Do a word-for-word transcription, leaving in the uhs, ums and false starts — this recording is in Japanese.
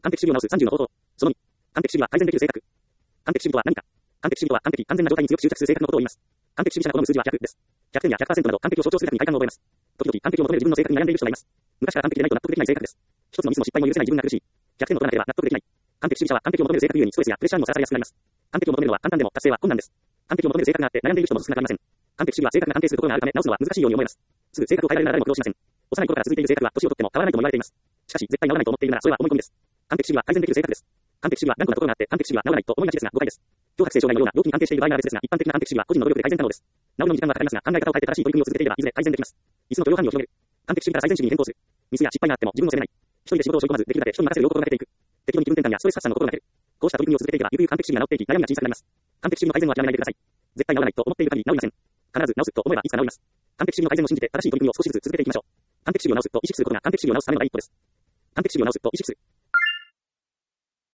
完璧主義を直すさんじゅうの方法。そのに、完璧主義は改善できる性格。完璧主義とは何か。完璧主義とは完璧、完全な状態に強く執着する性格のことを言います。完璧主義者が好む数字はひゃくです。ひゃくてんやひゃくパーセントなど完璧を象徴する額に快感を覚えます。時々完璧を求める自分の性格に悩んでいる人がいます。昔から完璧でないと納得できない性格です。一つのミスも失敗も許せない自分が苦しい。ひゃくてんを取らなければ納得できない。完璧主義者は完璧を求める性格ゆえにストレスやプレッシャーにもさらされやすくなります。完璧を求めるのは簡単でも達成は困難です。完璧を求める性格があって悩んでいる人も少なくありません。完璧主義は性格が関係するところがあるため直すのは難しいように思えます。すぐ性格を変えられるなら誰も苦労しません。幼い頃から続いている性格は年を取っても変わらないとも言われています。しかし絶対治らないと思っているならそれは思い込みです。完璧主義は改善できる性格です。完璧主義は頑固なところがあって完璧主義は治らないと思いがちですが誤解です。強迫性障害のような病気に関係している場合なら別ですが、一般的な完璧主義は個人の努力で改善可能です。治るのに時間はかかりますが、考え方を変えて正しい取り組みを続けていればいずれ改善できます。椅子の許容範囲を広げる。完璧主義から最善主義に変更する。ミスや失敗があっても自分を責めない。一人で仕事を背負い込まずできるだけ人に任せるよう心がけていく。適度に気分転換やストレス発散の心がける。こうした取り組みを続けていけばゆくゆく完璧主義が治っていき悩みが小さくなります。完璧主義の改善を諦めないでください。絶対治らないと思っている限り治りません。必ず治すと思えばいつか治ります。完璧主義の改善を信じて正しい取り組みを少しずつ続けていきましょう。完璧主義を治すと意識することが完璧主義を治すための第一歩です。完璧主義を治すと意識する。